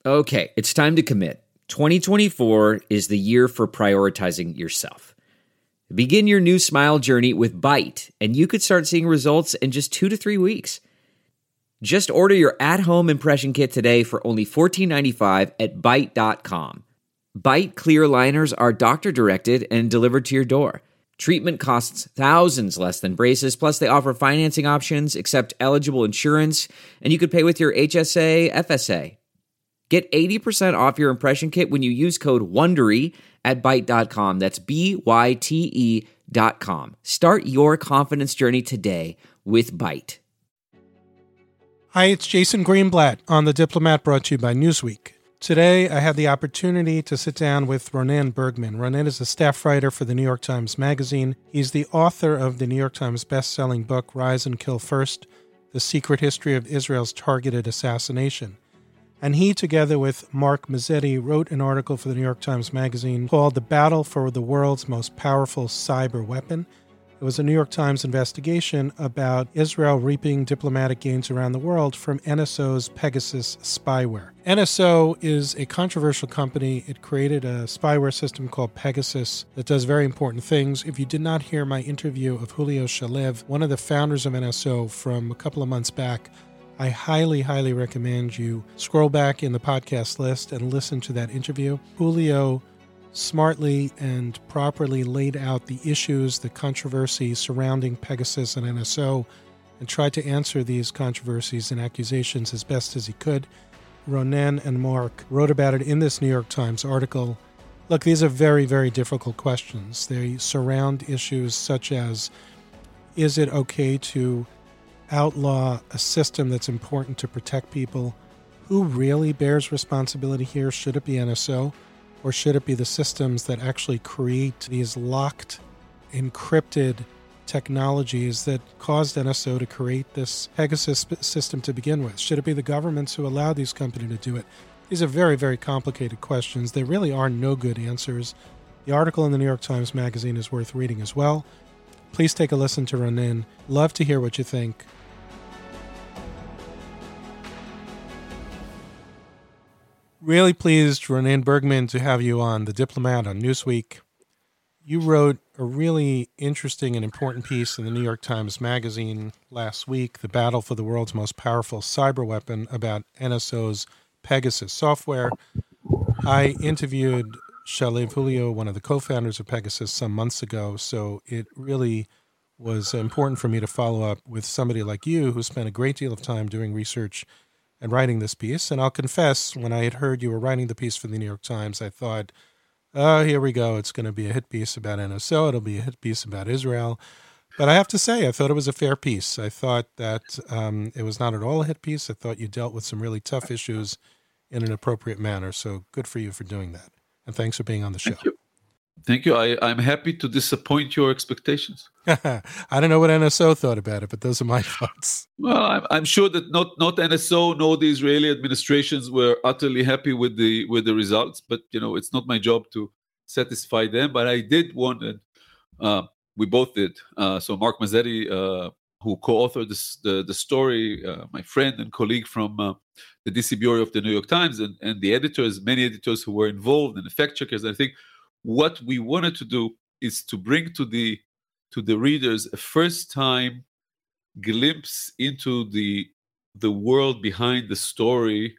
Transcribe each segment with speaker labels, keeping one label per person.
Speaker 1: Okay, it's time to commit. 2024 is the year for prioritizing yourself. Begin your new smile journey with Byte, and you could start seeing results in just 2 to 3 weeks. Just order your at-home impression kit today for only $14.95 at Byte.com. Byte clear liners are doctor-directed and delivered to your door. Treatment costs thousands less than braces, plus they offer financing options, accept eligible insurance, and you could pay with your HSA, FSA. Get 80% off your impression kit when you use code WONDERY at Byte.com. That's BYTE.com. Start your confidence journey today with Byte.
Speaker 2: Hi, it's Jason Greenblatt on The Diplomat, brought to you by Newsweek. Today, I had the opportunity to sit down with Ronen Bergman. Ronen is a staff writer for the New York Times Magazine. He's the author of the New York Times best-selling book, Rise and Kill First, The Secret History of Israel's Targeted Assassination. And he, together with Mark Mazzetti, wrote an article for the New York Times Magazine called The Battle for the World's Most Powerful Cyber Weapon. It was a New York Times investigation about Israel reaping diplomatic gains around the world from NSO's Pegasus spyware. NSO is a controversial company. It created a spyware system called Pegasus that does very important things. If you did not hear my interview of Julio Shalev, one of the founders of NSO from a couple of months back, I highly, highly recommend you scroll back in the podcast list and listen to that interview. Julio smartly and properly laid out the issues, the controversy surrounding Pegasus and NSO, and tried to answer these controversies and accusations as best as he could. Ronen and Mark wrote about it in this New York Times article. Look, these are very, very difficult questions. They surround issues such as, is it okay to outlaw a system that's important to protect people? Who really bears responsibility here? Should it be NSO? Or should it be the systems that actually create these locked, encrypted technologies that caused NSO to create this Pegasus system to begin with? Should it be the governments who allow these companies to do it? These are very, very complicated questions. There really are no good answers. The article in the New York Times Magazine is worth reading as well. Please take a listen to Ronen. Love to hear what you think. Really pleased, Ronen Bergman, to have you on The Diplomat on Newsweek. You wrote a really interesting and important piece in the New York Times Magazine last week, The Battle for the World's Most Powerful Cyber Weapon, about NSO's Pegasus software. I interviewed Shalev Julio, one of the co-founders of Pegasus, some months ago, so it really was important for me to follow up with somebody like you who spent a great deal of time doing research and writing this piece. And I'll confess, when I had heard you were writing the piece for the New York Times, I thought, oh, here we go. It's going to be a hit piece about NSO. It'll be a hit piece about Israel. But I have to say, I thought it was a fair piece. I thought that it was not at all a hit piece. I thought you dealt with some really tough issues in an appropriate manner. So good for you for doing that. And thanks for being on the show.
Speaker 3: Thank you. Thank you. I'm happy to disappoint your expectations.
Speaker 2: I don't know what NSO thought about it, but those are my thoughts.
Speaker 3: Well, I'm sure that not NSO nor the Israeli administrations were utterly happy with the results. But it's not my job to satisfy them. But I did want, we both did. So Mark Mazzetti, who co-authored the story, my friend and colleague from the DC Bureau of the New York Times, and the editors, many editors who were involved, and the fact checkers. I think what we wanted to do is to bring to the readers a first-time glimpse into the world behind the story,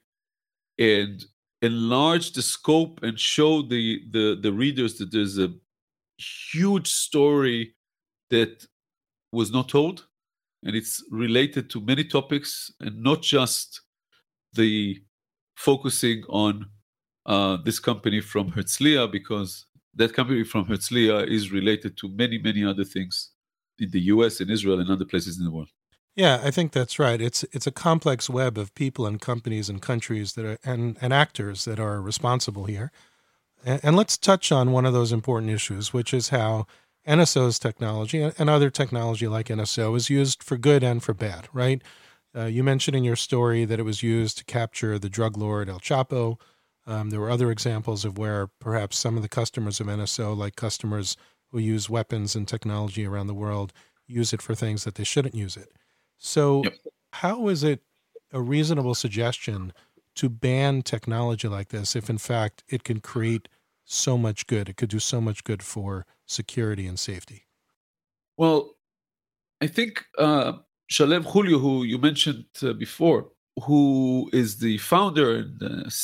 Speaker 3: and enlarge the scope and show the readers that there's a huge story that was not told, and it's related to many topics, and not just the focusing on this company from Herzliya, because that company from Herzliya is related to many, many other things in the U.S., in Israel, and other places in the world.
Speaker 2: Yeah, I think that's right. It's a complex web of people and companies and countries that are and actors that are responsible here. And let's touch on one of those important issues, which is how NSO's technology and other technology like NSO is used for good and for bad, right? You mentioned in your story that it was used to capture the drug lord El Chapo. There were other examples of where perhaps some of the customers of NSO, like customers who use weapons and technology around the world, use it for things that they shouldn't use it. So How is it a reasonable suggestion to ban technology like this if, in fact, it can create so much good? It could do so much good for security and safety.
Speaker 3: Well, I think Shalev Julio, who you mentioned before, who is the founder and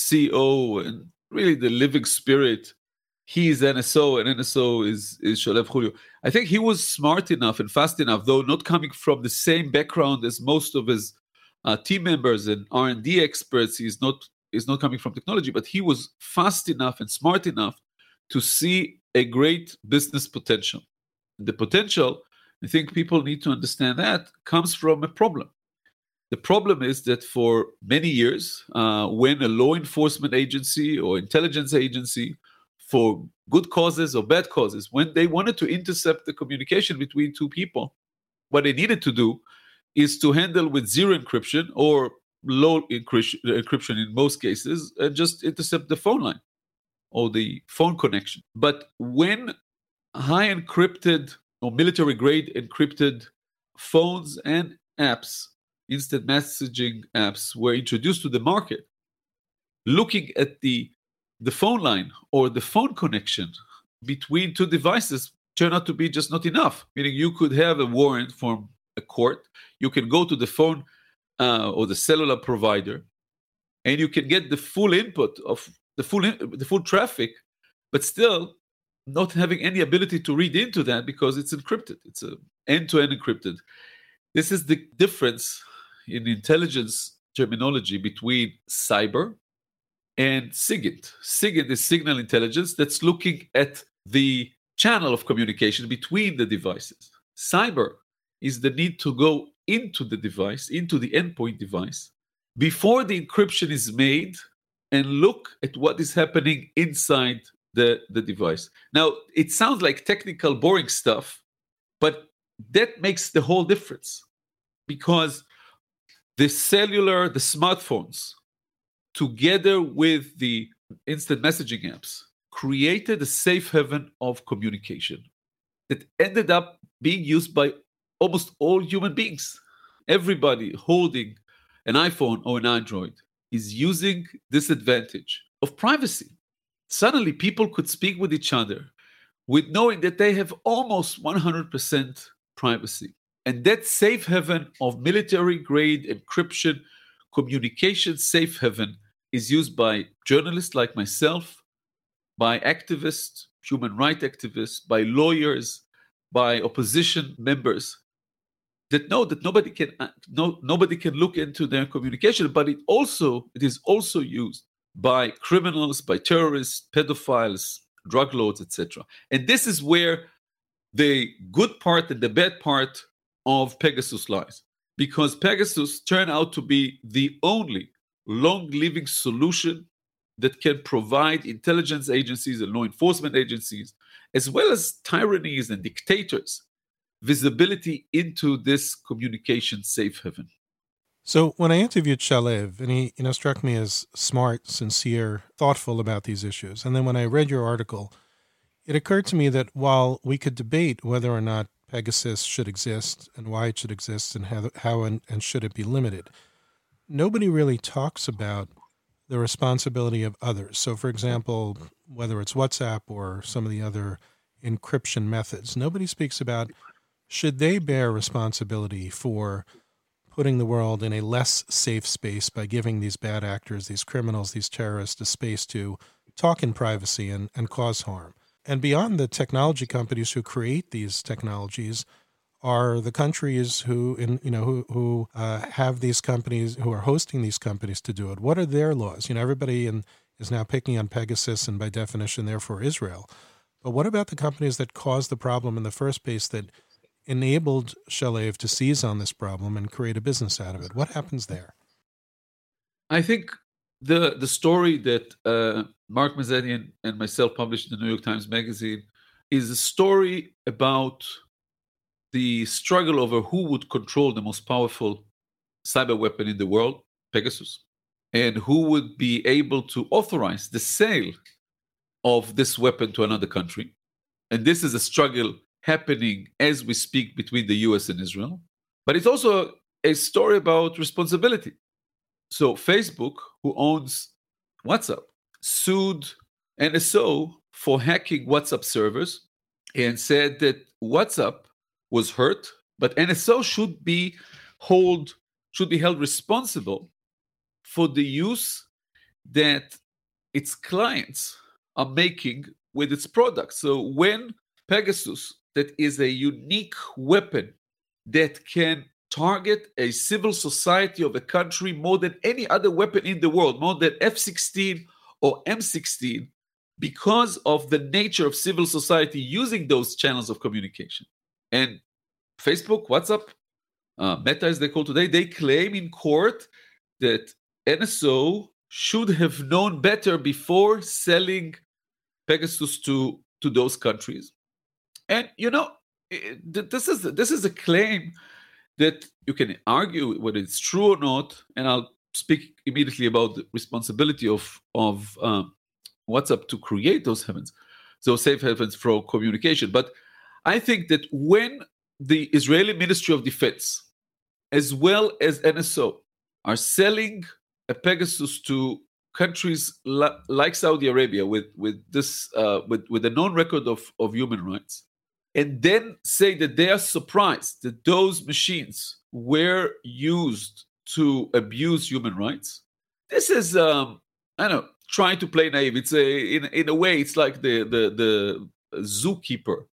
Speaker 3: CEO and really the living spirit, he is NSO and NSO is Shalev Julio. I think he was smart enough and fast enough, though not coming from the same background as most of his team members and R&D experts. He's not coming from technology, but he was fast enough and smart enough to see a great business potential. The potential, I think people need to understand that, comes from a problem. The problem is that for many years, when a law enforcement agency or intelligence agency, for good causes or bad causes, when they wanted to intercept the communication between two people, what they needed to do is to handle with zero encryption or low encryption in most cases, and just intercept the phone line or the phone connection. But when high encrypted or military-grade encrypted phones and apps, instant messaging apps, were introduced to the market, looking at the phone line or the phone connection between two devices turned out to be just not enough. Meaning you could have a warrant from a court, you can go to the phone or the cellular provider, and you can get the full input of the full traffic, but still not having any ability to read into that because it's encrypted. It's a end-to-end encrypted. This is the difference in intelligence terminology between cyber and SIGINT. SIGINT is signal intelligence that's looking at the channel of communication between the devices. Cyber is the need to go into the device, into the endpoint device, before the encryption is made and look at what is happening inside the device. Now, it sounds like technical, boring stuff, but that makes the whole difference, because the cellular, the smartphones, together with the instant messaging apps, created a safe haven of communication that ended up being used by almost all human beings. Everybody holding an iPhone or an Android is using this advantage of privacy. Suddenly, people could speak with each other with knowing that they have almost 100% privacy. And that safe haven of military-grade encryption, communication safe haven, is used by journalists like myself, by activists, human rights activists, by lawyers, by opposition members that know that nobody can look into their communication, but it is also used by criminals, by terrorists, pedophiles, drug lords, etc. And this is where the good part and the bad part of Pegasus lies, because Pegasus turned out to be the only long-living solution that can provide intelligence agencies and law enforcement agencies, as well as tyrannies and dictators, visibility into this communication safe haven.
Speaker 2: So when I interviewed Shalev, and he struck me as smart, sincere, thoughtful about these issues, and then when I read your article, it occurred to me that while we could debate whether or not Pegasus should exist and why it should exist and how and should it be limited, nobody really talks about the responsibility of others. So, for example, whether it's WhatsApp or some of the other encryption methods, nobody speaks about should they bear responsibility for putting the world in a less safe space by giving these bad actors, these criminals, these terrorists, a space to talk in privacy and cause harm. And beyond the technology companies who create these technologies are the countries who have these companies, who are hosting these companies to do it. What are their laws? Everybody is now picking on Pegasus and by definition, therefore, Israel. But what about the companies that caused the problem in the first place, that enabled Shalev to seize on this problem and create a business out of it? What happens there?
Speaker 3: I think the story that Mark Mazanian and myself published in the New York Times Magazine is a story about the struggle over who would control the most powerful cyber weapon in the world, Pegasus, and who would be able to authorize the sale of this weapon to another country. And this is a struggle happening as we speak between the US and Israel. But it's also a story about responsibility. So Facebook, who owns WhatsApp, sued NSO for hacking WhatsApp servers and said that WhatsApp was hurt, but NSO should be held responsible for the use that its clients are making with its products. So when Pegasus, that is a unique weapon that can target a civil society of a country more than any other weapon in the world, more than F-16 or M16, because of the nature of civil society using those channels of communication. And Facebook, WhatsApp, Meta as they call today, they claim in court that NSO should have known better before selling Pegasus to those countries. And, this is a claim that you can argue whether it's true or not, and I'll speak immediately about the responsibility of WhatsApp to create those safe havens for communication. But I think that when the Israeli Ministry of Defense, as well as NSO, are selling a Pegasus to countries like Saudi Arabia with a known record of human rights, and then say that they are surprised that those machines were used to abuse human rights, this is trying to play naive. It's in a way it's like the zookeeper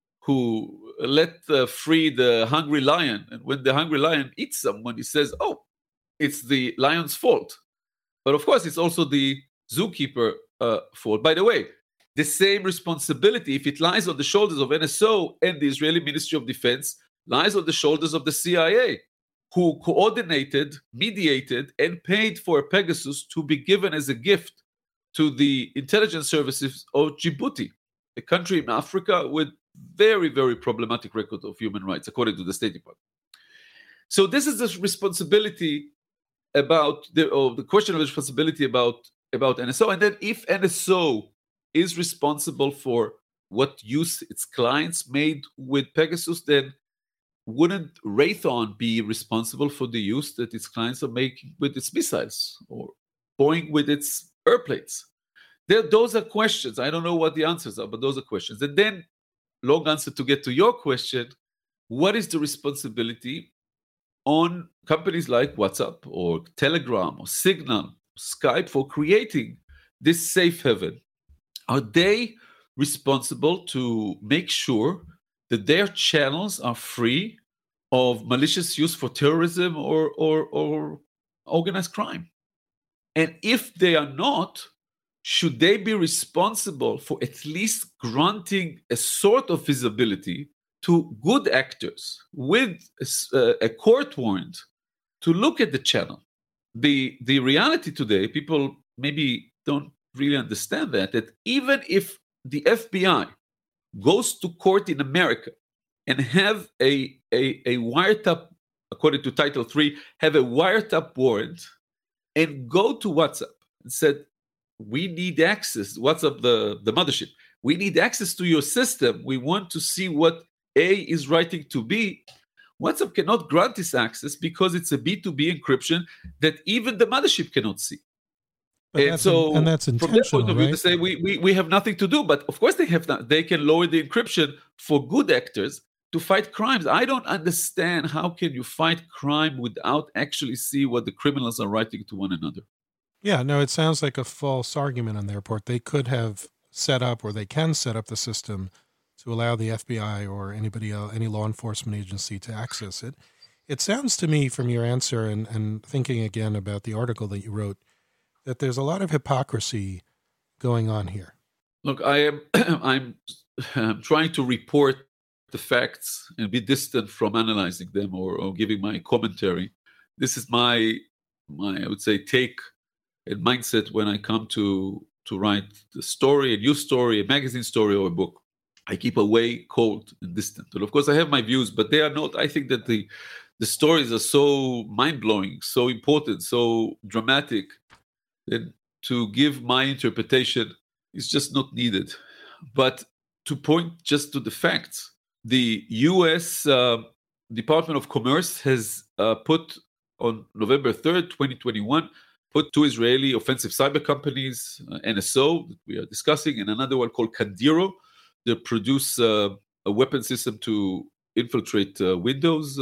Speaker 3: who let free the hungry lion, and when the hungry lion eats someone, he says, "Oh, it's the lion's fault." But of course, it's also the zookeeper fault. By the way, the same responsibility, if it lies on the shoulders of NSO and the Israeli Ministry of Defense, lies on the shoulders of the CIA, who coordinated, mediated, and paid for a Pegasus to be given as a gift to the intelligence services of Djibouti, a country in Africa with very, very problematic record of human rights, according to the State Department. So this is the responsibility about the question of responsibility about NSO. And then if NSO is responsible for what use its clients made with Pegasus, then wouldn't Raytheon be responsible for the use that its clients are making with its missiles, or Boeing with its airplanes? Those are questions. I don't know what the answers are, but those are questions. And then, long answer to get to your question, what is the responsibility on companies like WhatsApp or Telegram or Signal, Skype for creating this safe haven? Are they responsible to make sure that their channels are free of malicious use for terrorism or organized crime? And if they are not, should they be responsible for at least granting a sort of visibility to good actors with a court warrant to look at the channel? The reality today, people maybe don't really understand that even if the FBI goes to court in America and have a wiretap, according to Title III, have a wiretap warrant and go to WhatsApp and said, we need access, WhatsApp, the mothership, we need access to your system. We want to see what A is writing to B. WhatsApp cannot grant this access because it's a B2B encryption that even the mothership cannot see.
Speaker 2: And that's intentional,
Speaker 3: from that point of view,
Speaker 2: right?
Speaker 3: to say we have nothing to do, but of course they can lower the encryption for good actors to fight crimes. I don't understand how can you fight crime without actually see what the criminals are writing to one another.
Speaker 2: Yeah, no, it sounds like a false argument on their part. They could have set up, or they can set up the system to allow the FBI or anybody else, any law enforcement agency to access it. It sounds to me from your answer and thinking again about the article that you wrote, that there's a lot of hypocrisy going on here.
Speaker 3: Look, I'm trying to report the facts and be distant from analyzing them or giving my commentary. This is my I would say take and mindset when I come to write the story, a news story, a magazine story, or a book. I keep away cold and distant. And of course, I have my views, but they are not. I think that the stories are so mind-blowing, so important, so dramatic, that to give my interpretation is just not needed. But to point just to the facts, the U.S. Department of Commerce has put on November 3rd, 2021, put two Israeli offensive cyber companies, NSO, that we are discussing, and another one called Kandiro, that produce a weapon system to infiltrate Windows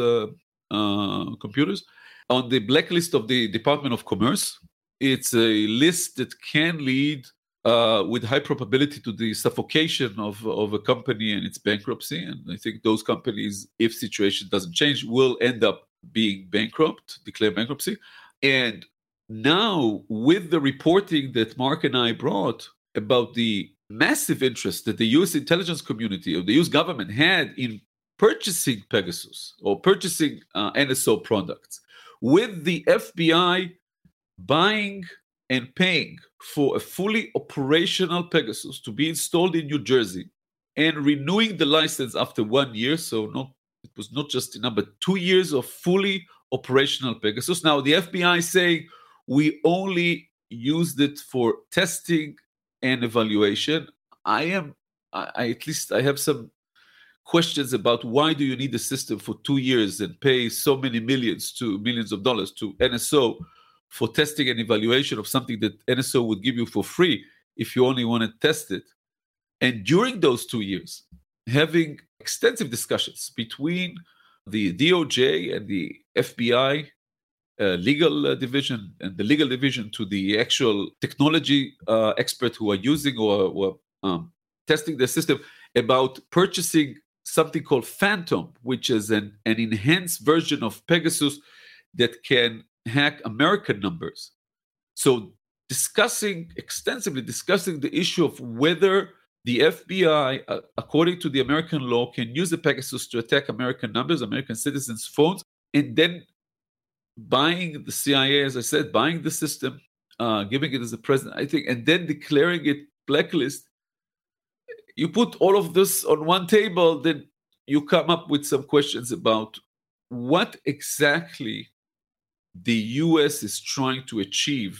Speaker 3: computers, on the blacklist of the Department of Commerce. It's a list that can lead with high probability to the suffocation of a company and its bankruptcy. And I think those companies, if situation doesn't change, will end up being bankrupt, declare bankruptcy. And now, with the reporting that Mark and I brought about the massive interest that the U.S. intelligence community or the U.S. government had in purchasing Pegasus or purchasing NSO products, with the FBI buying and paying for a fully operational Pegasus to be installed in New Jersey and renewing the license after 1 year, it was not just enough, but 2 years of fully operational Pegasus. Now, the FBI saying we only used it for testing and evaluation. I have some questions about why do you need the system for 2 years and pay so many millions of dollars to NSO for testing and evaluation of something that NSO would give you for free if you only want to test it. And during those 2 years, having extensive discussions between the DOJ and the FBI legal division and the legal division to the actual technology expert who are using or testing the system about purchasing something called Phantom, which is an enhanced version of Pegasus that can hack American numbers. So extensively discussing the issue of whether the FBI, according to the American law, can use the Pegasus to attack American numbers, American citizens' phones, and then buying the CIA, as I said, buying the system, giving it as a present, I think, and then declaring it blacklist. You put all of this on one table, then you come up with some questions about what exactly the U.S. is trying to achieve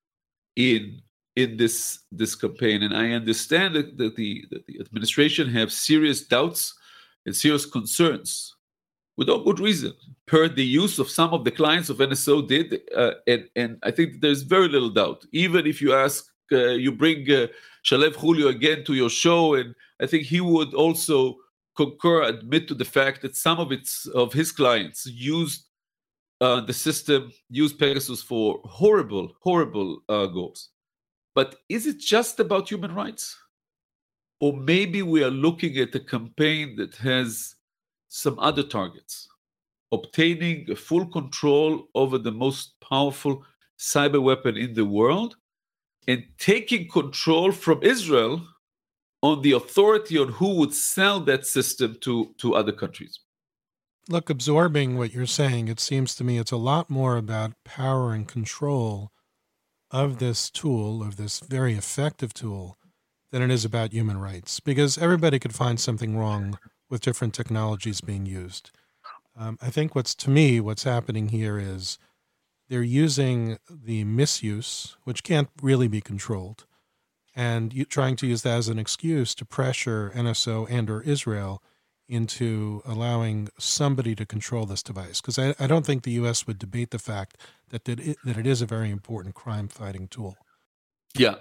Speaker 3: in this campaign. And I understand that the administration have serious doubts and serious concerns, without good reason, per the use of some of the clients of NSO did. And I think there's very little doubt. Even if you ask, you bring Shalev Julio again to your show, and I think he would also admit to the fact that some of his clients used the system, used Pegasus for horrible goals. But is it just about human rights? Or maybe we are looking at a campaign that has some other targets, obtaining a full control over the most powerful cyber weapon in the world and taking control from Israel on the authority on who would sell that system to other countries.
Speaker 2: Look, absorbing what you're saying, it seems to me it's a lot more about power and control of this tool, of this very effective tool, than it is about human rights, because everybody could find something wrong with different technologies being used. I think what's happening here is they're using the misuse, which can't really be controlled, and trying to use that as an excuse to pressure NSO and or Israel into allowing somebody to control this device. Because I don't think the U.S. would debate the fact that it is a very important crime-fighting tool.
Speaker 3: Yeah,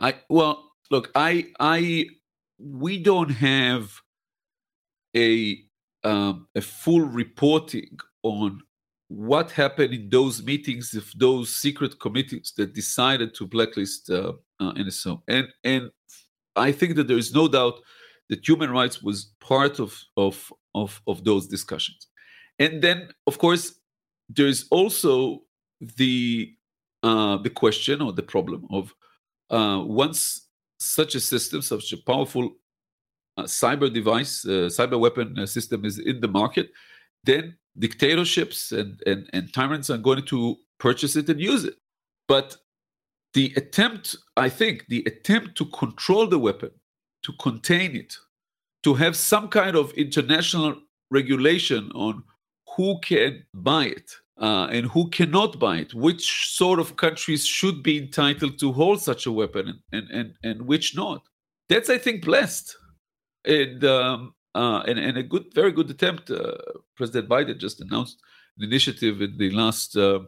Speaker 3: we don't have a full reporting on what happened in those meetings of those secret committees that decided to blacklist NSO. And I think that there is no doubt that human rights was part of those discussions. And then, of course, there is also the question or the problem of once such a system, such a powerful cyber device, cyber weapon system is in the market, then dictatorships and tyrants are going to purchase it and use it. But the attempt to control the weapon, to contain it, to have some kind of international regulation on who can buy it and who cannot buy it, which sort of countries should be entitled to hold such a weapon and which not. That's, I think, blessed. And a very good attempt. President Biden just announced an initiative in the last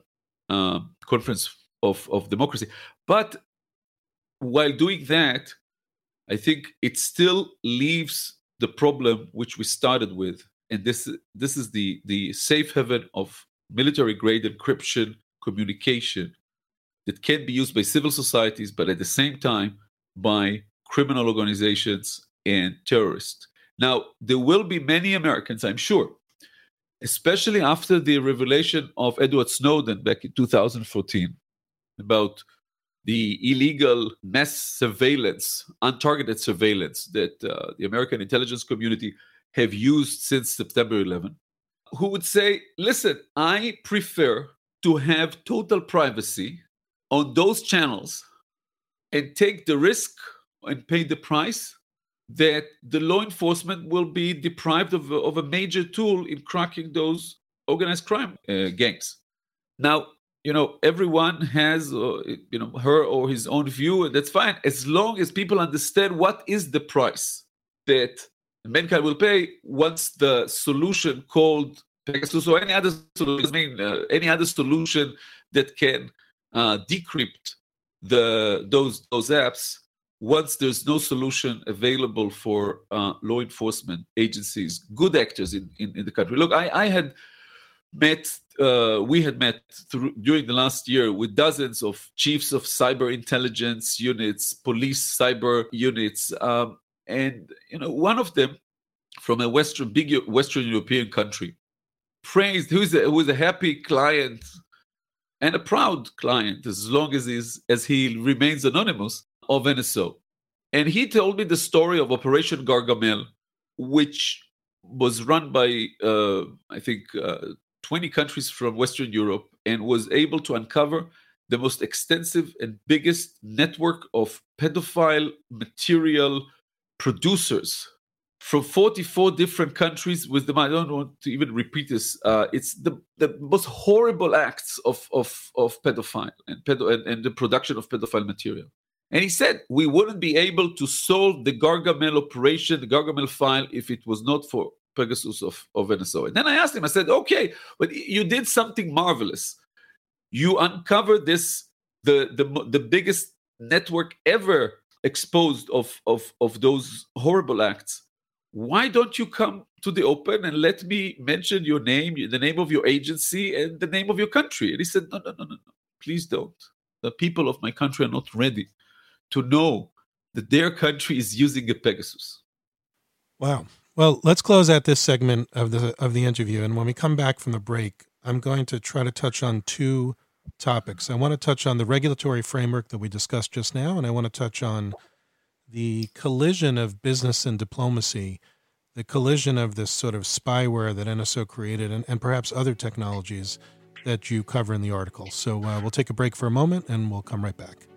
Speaker 3: Conference of Democracy. But while doing that, I think it still leaves the problem which we started with, and this is the safe haven of military-grade encryption communication that can be used by civil societies, but at the same time by criminal organizations and terrorists. Now, there will be many Americans, I'm sure, especially after the revelation of Edward Snowden back in 2014 about the illegal mass surveillance, untargeted surveillance that the American intelligence community have used since September 11, who would say, listen, I prefer to have total privacy on those channels and take the risk and pay the price that the law enforcement will be deprived of a major tool in cracking those organized crime gangs. Now, everyone has, her or his own view, and that's fine, as long as people understand what is the price that mankind will pay once the solution called Pegasus or any other solution, any other solution that can decrypt those apps, once there's no solution available for law enforcement agencies, good actors in the country. Look, we had met during the last year with dozens of chiefs of cyber intelligence units, police cyber units, and one of them from a big Western European country praised, who is a happy client and a proud client, as long as he remains anonymous, of NSO. And he told me the story of Operation Gargamel, which was run by, I think, 20 countries from Western Europe, and was able to uncover the most extensive and biggest network of pedophile material producers from 44 different countries with them. I don't want to even repeat this. It's the most horrible acts of pedophile and the production of pedophile material. And he said, we wouldn't be able to solve the Gargamel operation, the Gargamel file, if it was not for Pegasus of NSO. And then I asked him, I said, okay, but you did something marvelous. You uncovered the biggest network ever exposed of those horrible acts. Why don't you come to the open and let me mention your name, the name of your agency, and the name of your country? And he said, no, please don't. The people of my country are not ready to know that their country is using a Pegasus.
Speaker 2: Wow. Well, let's close out this segment of the interview. And when we come back from the break, I'm going to try to touch on two topics. I want to touch on the regulatory framework that we discussed just now, and I want to touch on the collision of business and diplomacy, the collision of this sort of spyware that NSO created, and perhaps other technologies that you cover in the article. So we'll take a break for a moment, and we'll come right back.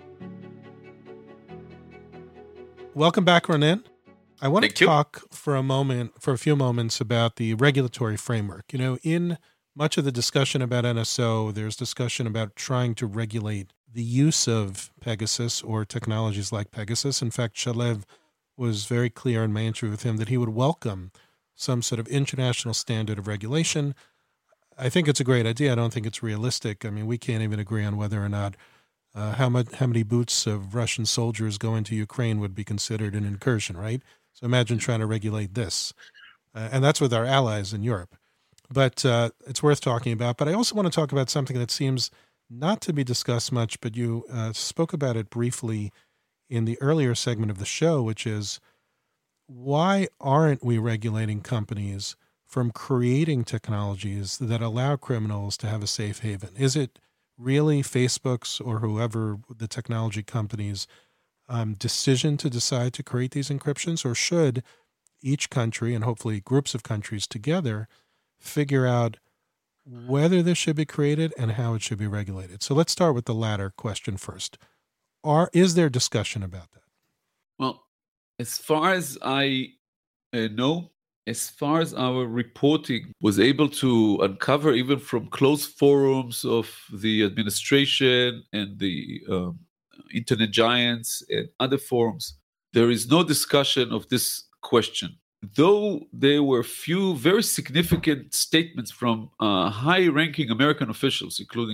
Speaker 2: Welcome back, Ronen. I want to talk for a few moments about the regulatory framework. In much of the discussion about NSO, there's discussion about trying to regulate the use of Pegasus or technologies like Pegasus. In fact, Shalev was very clear in my interview with him that he would welcome some sort of international standard of regulation. I think it's a great idea. I don't think it's realistic. I mean, we can't even agree on whether or not how many boots of Russian soldiers going to Ukraine would be considered an incursion, right? So imagine trying to regulate this. And that's with our allies in Europe. But it's worth talking about. But I also want to talk about something that seems not to be discussed much, but you spoke about it briefly in the earlier segment of the show, which is, why aren't we regulating companies from creating technologies that allow criminals to have a safe haven? Is it really Facebook's or whoever the technology companies' decision to decide to create these encryptions, or should each country, and hopefully groups of countries together, figure out whether this should be created and how it should be regulated? So let's start with the latter question first. Is there discussion about that?
Speaker 3: Well, as far as I know, as far as our reporting was able to uncover, even from closed forums of the administration and the internet giants and other forums, there is no discussion of this question. Though there were few very significant statements from high-ranking American officials, including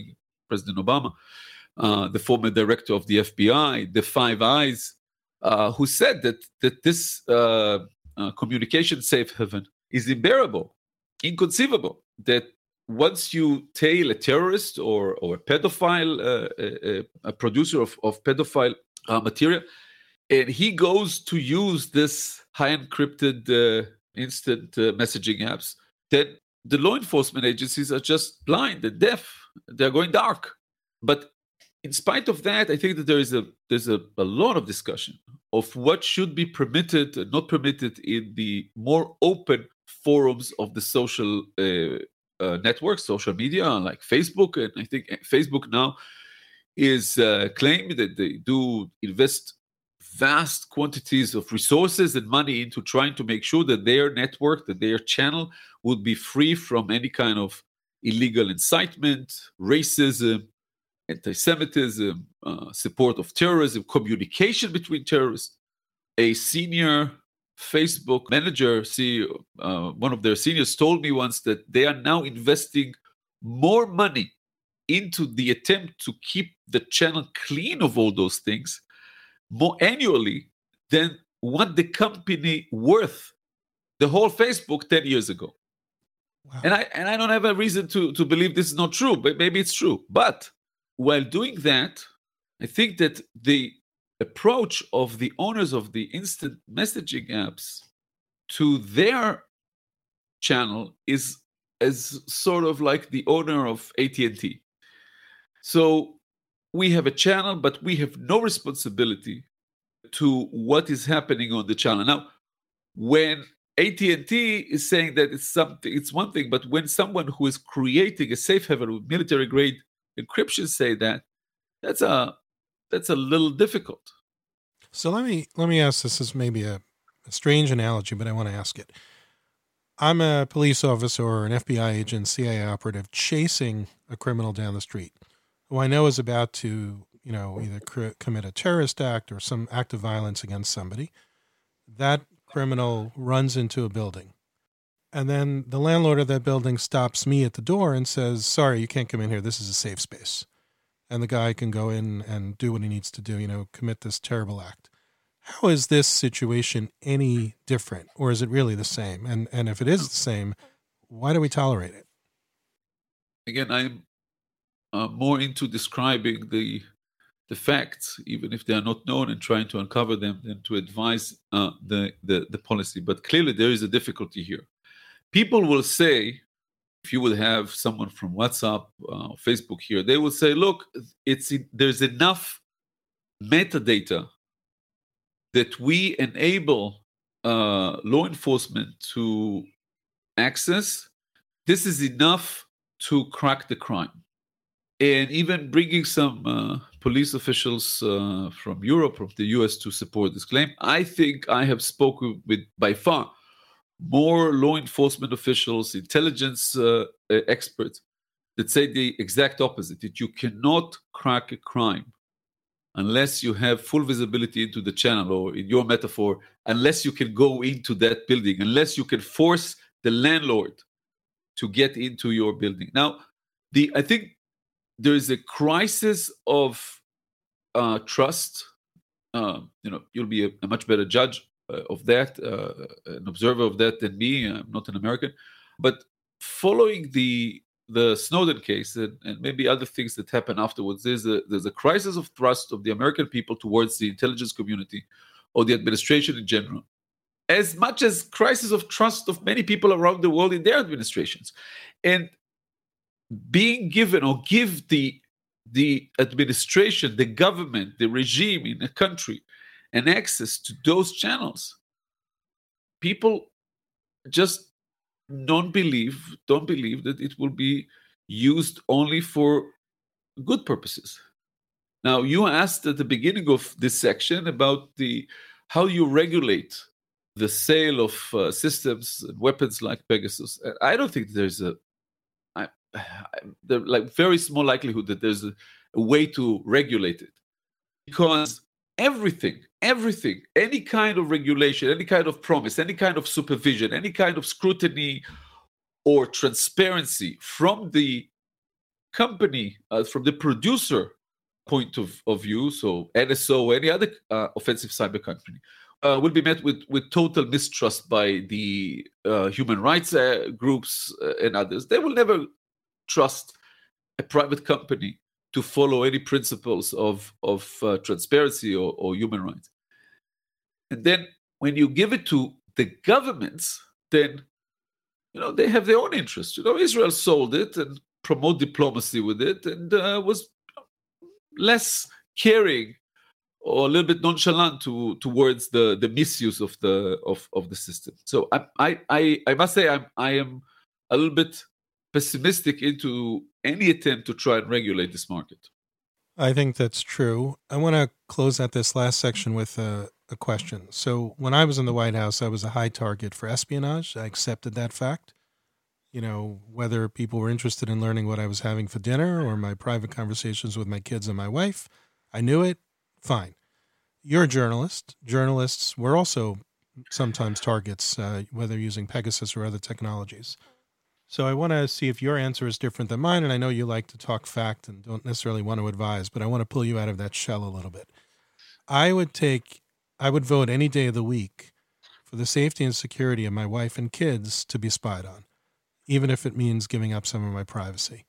Speaker 3: President Obama, the former director of the FBI, the Five Eyes, who said that this communication safe haven is unbearable, inconceivable, that once you tail a terrorist or a pedophile, a producer of pedophile material, and he goes to use this high encrypted instant messaging apps, then the law enforcement agencies are just blind and deaf. They're going dark. But in spite of that, I think that there's a lot of discussion of what should be permitted and not permitted in the more open forums of the social networks, social media, like Facebook. And I think Facebook now is claiming that they do invest vast quantities of resources and money into trying to make sure that their network, that their channel would be free from any kind of illegal incitement, racism, anti-Semitism, support of terrorism, communication between terrorists. A senior Facebook manager, CEO, one of their seniors told me once that they are now investing more money into the attempt to keep the channel clean of all those things more annually than what the company worth, the whole Facebook 10 years ago. Wow. And I don't have a reason to believe this is not true, but maybe it's true. But while doing that, I think that the approach of the owners of the instant messaging apps to their channel is as sort of like the owner of AT&T. So we have a channel, but we have no responsibility to what is happening on the channel. Now, when AT&T is saying that it's one thing, but when someone who is creating a safe haven with military-grade encryption say that, that's a little difficult.
Speaker 2: So let me ask this. This is maybe a strange analogy, but I want to ask it. I'm a police officer or an FBI agent, CIA operative, chasing a criminal down the street who I know is about to, either commit a terrorist act or some act of violence against somebody. That criminal runs into a building. And then the landlord of that building stops me at the door and says, sorry, you can't come in here. This is a safe space. And the guy can go in and do what he needs to do, commit this terrible act. How is this situation any different, or is it really the same? And if it is the same, why do we tolerate it?
Speaker 3: Again, I'm more into describing the facts, even if they are not known, and trying to uncover them than to advise the policy. But clearly there is a difficulty here. People will say, if you would have someone from WhatsApp or Facebook here, they will say, look, there's enough metadata that we enable law enforcement to access. This is enough to crack the crime. And even bringing some police officials from Europe, from the US, to support this claim. I think I have spoken with, by far, more law enforcement officials, intelligence experts that say the exact opposite, that you cannot crack a crime unless you have full visibility into the channel, or in your metaphor, unless you can go into that building, unless you can force the landlord to get into your building. Now, I think there is a crisis of trust. You'll be a much better judge of that, an observer of that than me. I'm not an American. But following the Snowden case and maybe other things that happen afterwards, there's a crisis of trust of the American people towards the intelligence community or the administration in general, as much as crisis of trust of many people around the world in their administrations. And being given, or give the administration, the government, the regime in a country an access to those channels, people just don't believe that it will be used only for good purposes. Now, you asked at the beginning of this section about how you regulate the sale of systems and weapons like Pegasus. I don't think there's very small likelihood that there's a way to regulate it, because everything, any kind of regulation, any kind of promise, any kind of supervision, any kind of scrutiny or transparency from the company, from the producer point of view, so NSO, any other offensive cyber company, will be met with total mistrust by the human rights groups and others. They will never trust a private company to follow any principles of transparency or human rights. And then when you give it to the governments, then they have their own interests. Israel sold it and promote diplomacy with it, and was less caring or a little bit nonchalant towards the misuse of the system. So I must say I am a little bit pessimistic into any attempt to try and regulate this market.
Speaker 2: I think that's true. I want to close out this last section with a question. So when I was in the White House, I was a high target for espionage. I accepted that fact. Whether people were interested in learning what I was having for dinner or my private conversations with my kids and my wife, I knew it. Fine. You're a journalist. Journalists were also sometimes targets, whether using Pegasus or other technologies. So I want to see if your answer is different than mine, and I know you like to talk fact and don't necessarily want to advise, but I want to pull you out of that shell a little bit. I would vote any day of the week for the safety and security of my wife and kids to be spied on, even if it means giving up some of my privacy.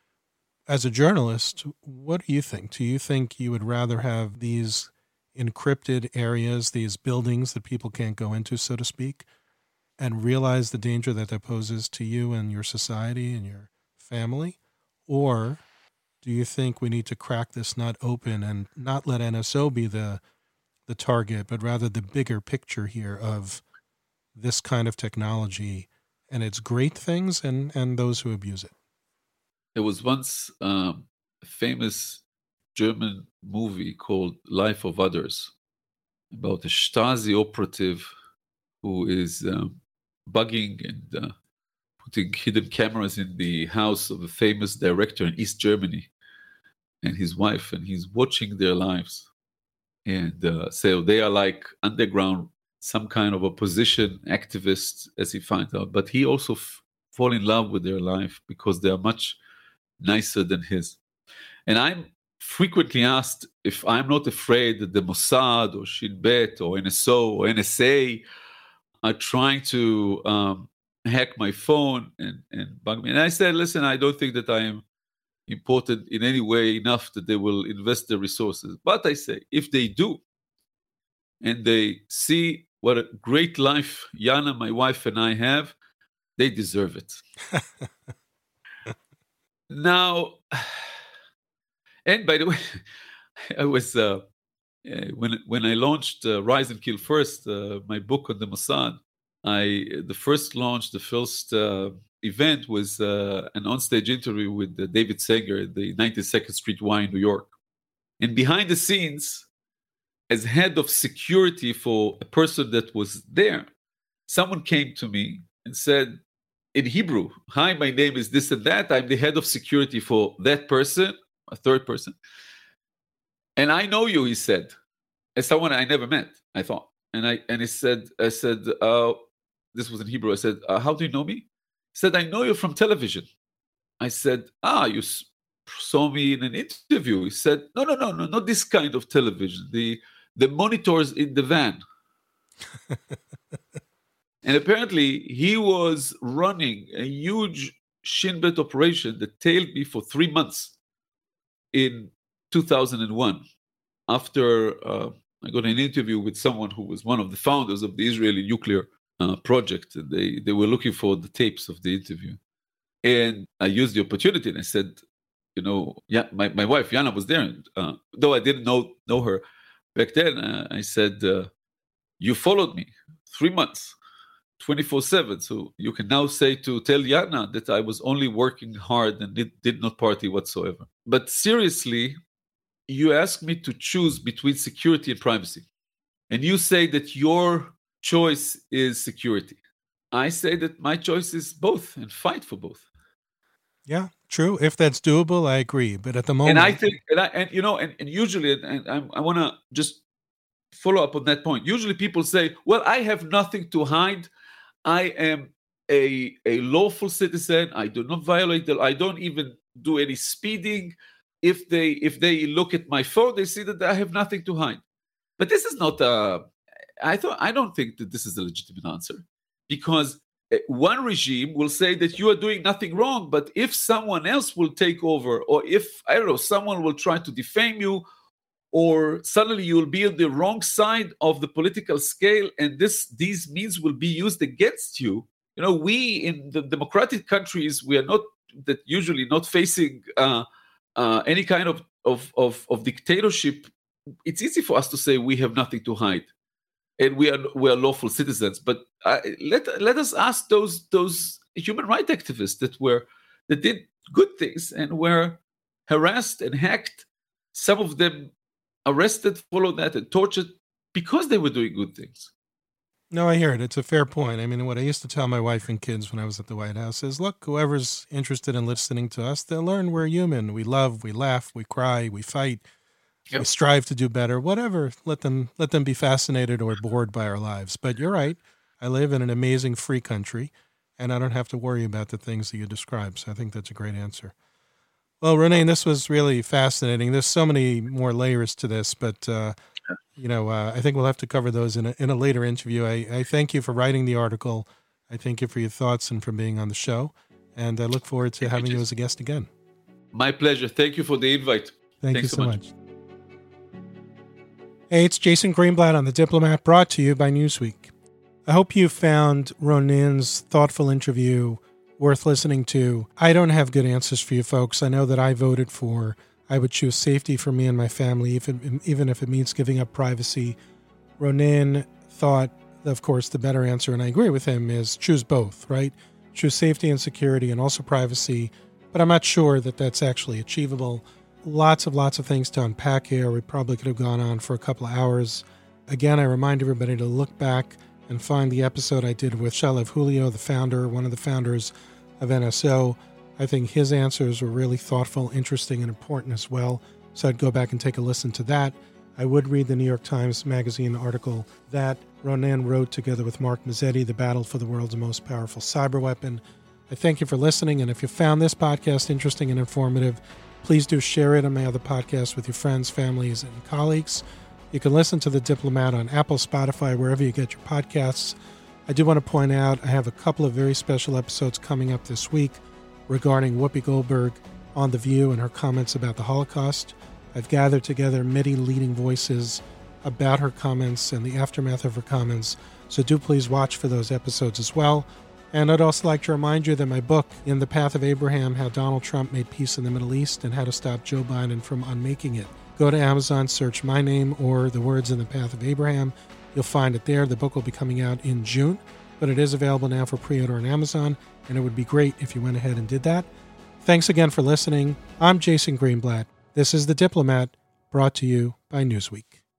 Speaker 2: As a journalist, what do you think? Do you think you would rather have these encrypted areas, these buildings that people can't go into, so to speak, and realize the danger that poses to you and your society and your family? Or do you think we need to crack this nut open and not let NSO be the target, but rather the bigger picture here of this kind of technology and its great things and those who abuse it?
Speaker 3: There was once a famous German movie called Life of Others about a Stasi operative who is bugging and putting hidden cameras in the house of a famous director in East Germany and his wife, and he's watching their lives. And so they are like underground, some kind of opposition activists, as he finds out. But he also fall in love with their life because they are much nicer than his. And I'm frequently asked if I'm not afraid that the Mossad or Shin Bet or NSO or NSA are trying to hack my phone and bug me. And I said, listen, I don't think that I am important in any way enough that they will invest their resources. But I say, if they do, and they see what a great life Yana, my wife, and I have, they deserve it. Now, and by the way, I was when I launched Rise and Kill First, my book on the Mossad. The first event was an onstage interview with David Sanger at the 92nd Street Y in New York. And behind the scenes, as head of security for a person that was there, someone came to me and said in Hebrew, "Hi, my name is this and that. I'm the head of security for that person," a third person. "And I know you," he said, as someone I never met, I thought. And he said, this was in Hebrew. I said, "How do you know me?" He said, "I know you from television." I said, "You saw me in an interview." He said, No, not this kind of television. The monitors in the van. And apparently he was running a huge Shin Bet operation that tailed me for 3 months in 2001. After I got an interview with someone who was one of the founders of the Israeli nuclear project. And they were looking for the tapes of the interview. And I used the opportunity and I said, my wife, Yana, was there. Though I didn't know her back then, I said, you followed me 3 months, 24/7. So you can now tell Yana that I was only working hard and did not party whatsoever. But seriously, you asked me to choose between security and privacy. And you say that your choice is security. I say that my choice is both and fight for both.
Speaker 2: Yeah, true. If that's doable, I agree. But at the moment,
Speaker 3: and I think, and usually, I want to just follow up on that point. Usually, people say, "Well, I have nothing to hide. I am a lawful citizen. I do not violate I don't even do any speeding. If they look at my phone, they see that I have nothing to hide. But this is not I don't think that this is a legitimate answer, because one regime will say that you are doing nothing wrong, but if someone else will take over, or if, I don't know, someone will try to defame you, or suddenly you will be on the wrong side of the political scale, and these means will be used against you. You know, we in the democratic countries, we are not that usually not facing any kind of dictatorship. It's easy for us to say we have nothing to hide, and we are lawful citizens. But let us ask those human rights activists that did good things and were harassed and hacked. Some of them arrested, followed that, and tortured because they were doing good things.
Speaker 2: No, I hear it. It's a fair point. I mean, what I used to tell my wife and kids when I was at the White House is, look, whoever's interested in listening to us, they'll learn we're human. We love, we laugh, we cry, we fight, we strive to do better, whatever. Let them be fascinated or bored by our lives. But you're right. I live in an amazing free country, and I don't have to worry about the things that you described. So I think that's a great answer. Well, Ronen, this was really fascinating. There's so many more layers to this, but I think we'll have to cover those in a later interview. I thank you for writing the article. I thank you for your thoughts and for being on the show. And I look forward to having you as a guest again.
Speaker 3: My pleasure. Thank you for the invite.
Speaker 2: Thanks you so much. Hey, it's Jason Greenblatt on The Diplomat, brought to you by Newsweek. I hope you found Ronen's thoughtful interview worth listening to. I don't have good answers for you folks. I know that I voted for, I would choose safety for me and my family, even if it means giving up privacy. Ronen thought, of course, the better answer, and I agree with him, is choose both, right? Choose safety and security and also privacy, but I'm not sure that that's actually achievable. Lots of things to unpack here. We probably could have gone on for a couple of hours. Again, I remind everybody to look back and find the episode I did with Shalev Julio, one of the founders of NSO. I think his answers were really thoughtful, interesting, and important as well. So I'd go back and take a listen to that. I would read the New York Times Magazine article that Ronen wrote together with Mark Mazzetti, The Battle for the World's Most Powerful Cyber Weapon. I thank you for listening, and if you found this podcast interesting and informative, please do share it on my other podcasts with your friends, families, and colleagues. You can listen to The Diplomat on Apple, Spotify, wherever you get your podcasts. I do want to point out I have a couple of very special episodes coming up this week regarding Whoopi Goldberg on The View and her comments about the Holocaust. I've gathered together many leading voices about her comments and the aftermath of her comments, so do please watch for those episodes as well. And I'd also like to remind you that my book, In the Path of Abraham, How Donald Trump Made Peace in the Middle East and How to Stop Joe Biden from Unmaking It. Go to Amazon, search my name or the words In the Path of Abraham. You'll find it there. The book will be coming out in June, but it is available now for pre-order on Amazon, and it would be great if you went ahead and did that. Thanks again for listening. I'm Jason Greenblatt. This is The Diplomat, brought to you by Newsweek.